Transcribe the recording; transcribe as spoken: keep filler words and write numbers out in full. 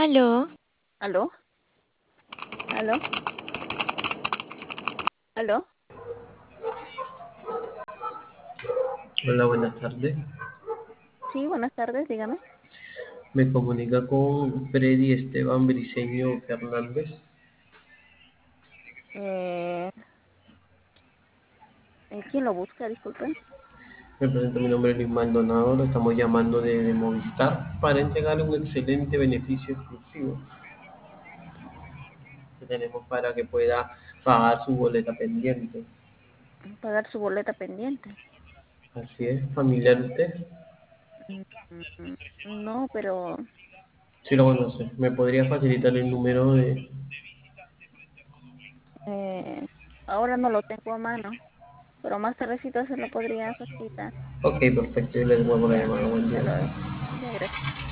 Aló, ¿Aló? ¿Aló? ¿Aló? Hola, buenas tardes. Sí, buenas tardes, dígame. Me comunica con Freddy Esteban Briceño Fernández. Eh, eh, ¿quién lo busca? Disculpen. Me presento, mi nombre es Luis Maldonado. Lo estamos llamando de, de Movistar para entregarle un excelente beneficio exclusivo que tenemos para que pueda pagar su boleta pendiente. Pagar su boleta pendiente. Así es, familiar usted. Mm, mm, No, pero Si lo conoce, ¿me podría facilitar el número de...? eh, ahora no lo tengo a mano, pero más tardecito se lo podría facilitar. Ok, perfecto, yo le devuelvo la Ya, llamada. Buen hasta día. luego. Ya, gracias.